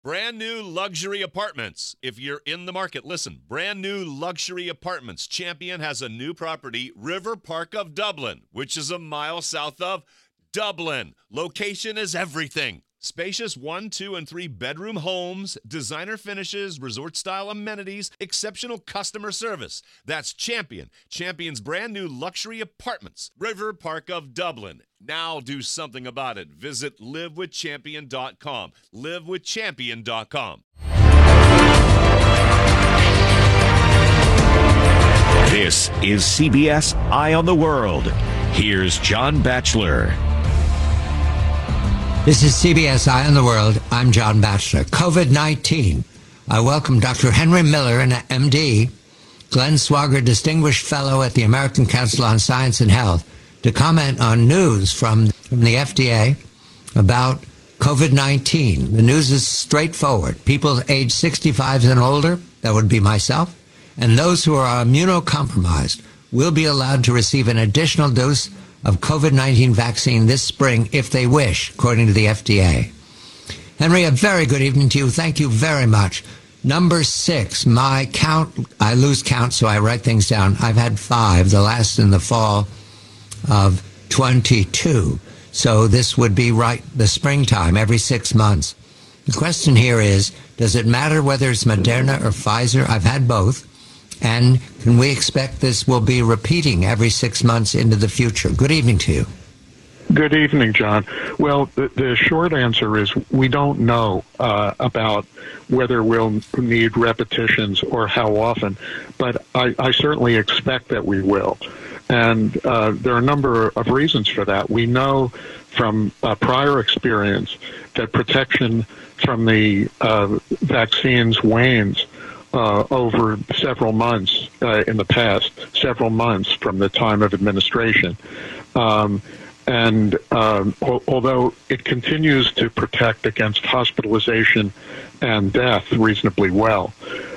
Brand new luxury apartments. If you're in the market, listen. Brand new luxury apartments. Champion has a new property, River Park of Dublin, which is a mile south of Dublin. Location is everything. Spacious 1, 2, and 3 bedroom homes, designer finishes, resort-style amenities, exceptional customer service. That's Champion. Champion's brand new luxury apartments, River Park of Dublin. Now do something about it. Visit livewithchampion.com. livewithchampion.com. This is CBS Eye on the World. Here's John Batchelor. This is CBS Eye on the World. I'm John Batchelor. COVID-19. I welcome Dr. Henry Miller, an MD, Glenn Swager, Distinguished Fellow at the American Council on Science and Health, to comment on news from the FDA about COVID-19. The news is straightforward. People age 65 and older, that would be myself, and those who are immunocompromised will be allowed to receive an additional dose of COVID-19 vaccine this spring if they wish, according to the FDA. Henry, a very good evening to you. Thank you very much. Number 6, my count, I lose count, so I write things down. I've had 5, the last in the fall of 22. So this would be right the springtime, every 6 months. The question here is, does it matter whether it's Moderna or Pfizer? I've had both. And can we expect this will be repeating every 6 months into the future? Good evening to you. Good evening, John. Well, the short answer is we don't know about whether we'll need repetitions or how often, but I certainly expect that we will. And there are a number of reasons for that. We know from prior experience that protection from the vaccines wanes over several months in the past, several months from the time of administration. And although it continues to protect against hospitalization and death reasonably well,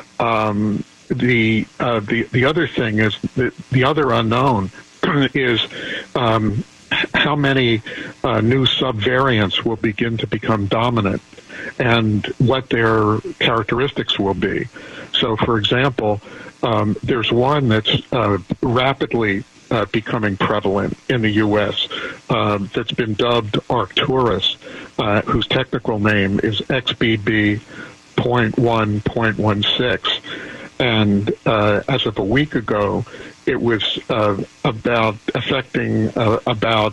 the other thing is the other unknown is how many new subvariants will begin to become dominant and what their characteristics will be. So, for example, there's one that's rapidly becoming prevalent in the U.S. That's been dubbed Arcturus, whose technical name is XBB.1.16. And as of a week ago, it was about affecting about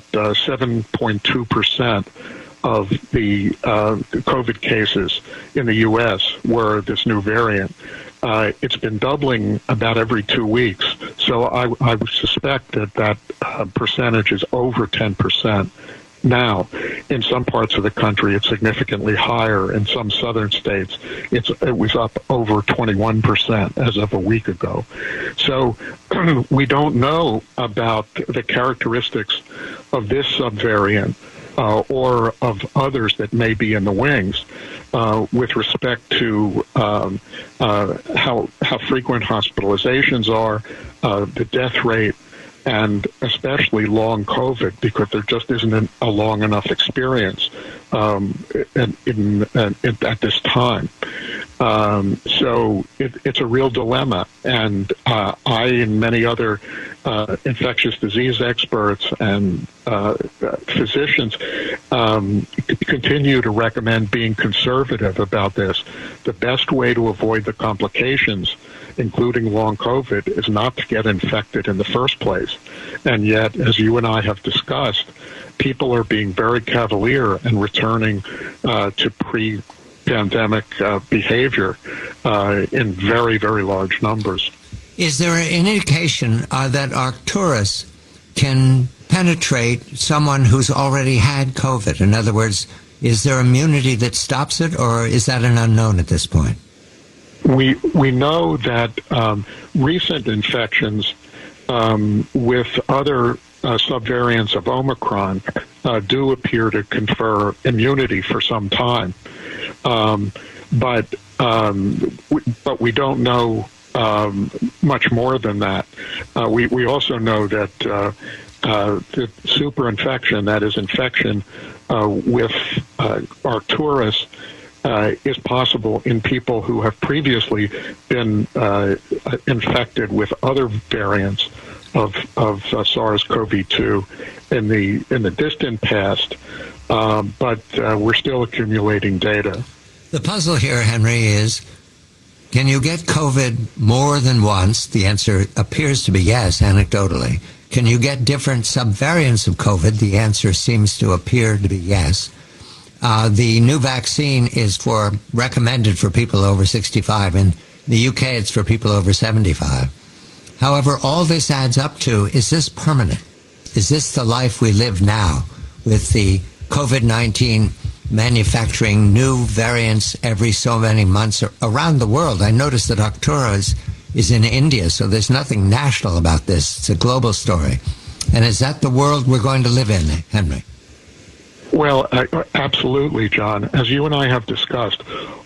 7.2% of the COVID cases in the U.S. were this new variant. It's been doubling about every 2 weeks. So I would suspect that percentage is over 10%. Now, in some parts of the country, it's significantly higher. In some southern states, it was up over 21% as of a week ago. So we don't know about the characteristics of this subvariant or of others that may be in the wings with respect to how frequent hospitalizations are, the death rate, and especially long COVID, because there just isn't a long enough experience at this time. So it's a real dilemma. And I and many other infectious disease experts and physicians continue to recommend being conservative about this. The best way to avoid the complications, including long COVID, is not to get infected in the first place. And yet, as you and I have discussed, people are being very cavalier and returning to pre-pandemic behavior in very, very large numbers. Is there an indication that Arcturus can penetrate someone who's already had COVID? In other words, is there immunity that stops it, or is that an unknown at this point? We know that recent infections with other subvariants of Omicron do appear to confer immunity for some time, but we don't know much more than that. We also know that the superinfection, that is infection with Arcturus, is possible in people who have previously been infected with other variants of SARS-CoV-2 in the distant past, but we're still accumulating data. The puzzle here, Henry, is can you get COVID more than once? The answer appears to be yes, anecdotally. Can you get different subvariants of COVID? The answer seems to appear to be yes. The new vaccine is recommended for people over 65. In the UK, it's for people over 75. However, all this adds up to, is this permanent? Is this the life we live now with the COVID-19 manufacturing new variants every so many months around the world? I noticed that Arcturus is in India, so there's nothing national about this. It's a global story. And is that the world we're going to live in, Henry? Well, absolutely, John. As you and I have discussed,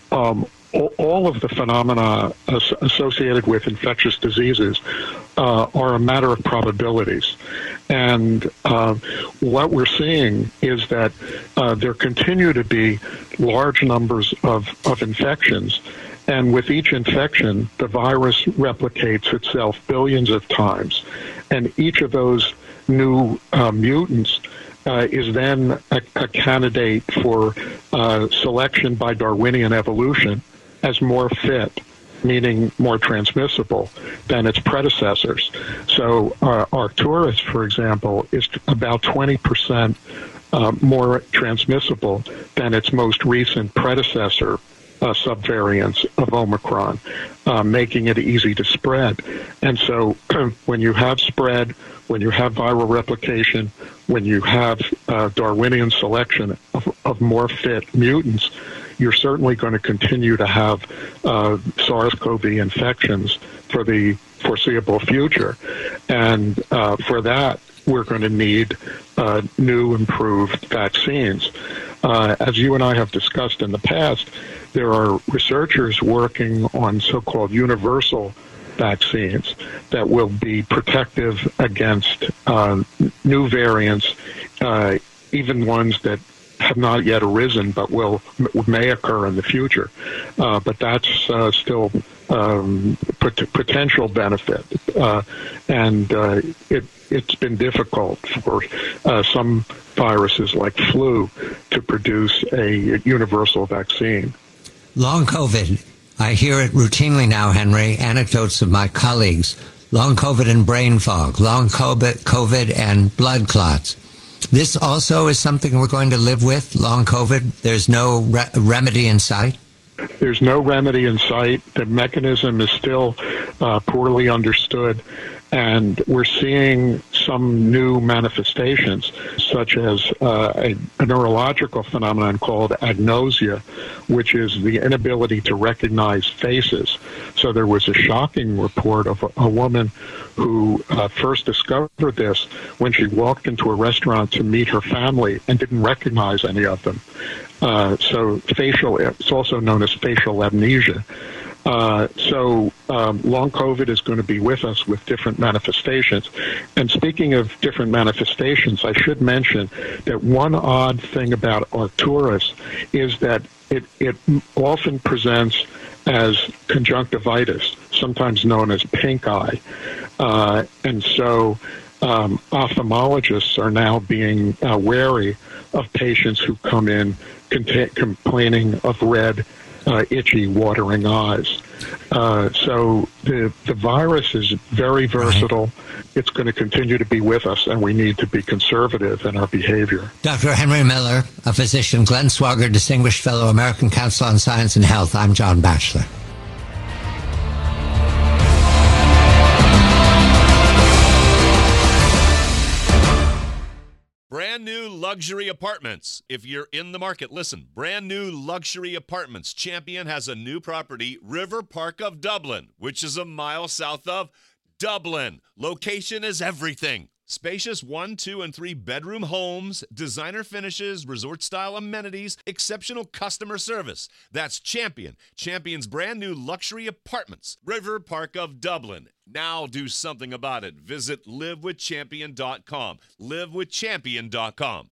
all of the phenomena associated with infectious diseases are a matter of probabilities. And what we're seeing is that there continue to be large numbers of infections. And with each infection, the virus replicates itself billions of times. And each of those new mutants is then a candidate for selection by Darwinian evolution as more fit, meaning more transmissible than its predecessors. So Arcturus, for example, is about 20% more transmissible than its most recent predecessor subvariants of Omicron, making it easy to spread. And so when you have spread, when you have viral replication, when you have Darwinian selection of more fit mutants, you're certainly going to continue to have SARS-CoV infections for the foreseeable future. And for that, we're going to need new, improved vaccines. As you and I have discussed in the past, there are researchers working on so-called universal vaccines that will be protective against new variants, even ones that have not yet arisen but may occur in the future. But that's still potential benefit. And it's been difficult for some viruses like flu to produce a universal vaccine. Long COVID. I hear it routinely now, Henry, anecdotes of my colleagues. Long COVID and brain fog, long COVID and blood clots. This also is something we're going to live with, long COVID. There's no remedy in sight? There's no remedy in sight. The mechanism is still poorly understood, and we're seeing some new manifestations, such as a neurological phenomenon called agnosia, which is the inability to recognize faces. So there was a shocking report of a woman who first discovered this when she walked into a restaurant to meet her family and didn't recognize any of them. So it's also known as facial amnesia. So long COVID is going to be with us with different manifestations. And speaking of different manifestations, I should mention that one odd thing about Arcturus is that it often presents as conjunctivitis, sometimes known as pink eye. And so ophthalmologists are now being wary of patients who come in complaining of red, itchy, watering eyes. So the virus is very versatile. Right. It's going to continue to be with us, and we need to be conservative in our behavior. Dr. Henry Miller, a physician, Glenn Swagger, Distinguished Fellow, American Council on Science and Health. I'm John Batchelor. Brand new luxury apartments. If you're in the market, listen. Brand new luxury apartments. Champion has a new property, River Park of Dublin, which is a mile south of Dublin. Location is everything. Spacious 1, 2, and 3 bedroom homes, designer finishes, resort-style amenities, exceptional customer service. That's Champion. Champion's brand new luxury apartments, River Park of Dublin. Now do something about it. Visit livewithchampion.com. livewithchampion.com.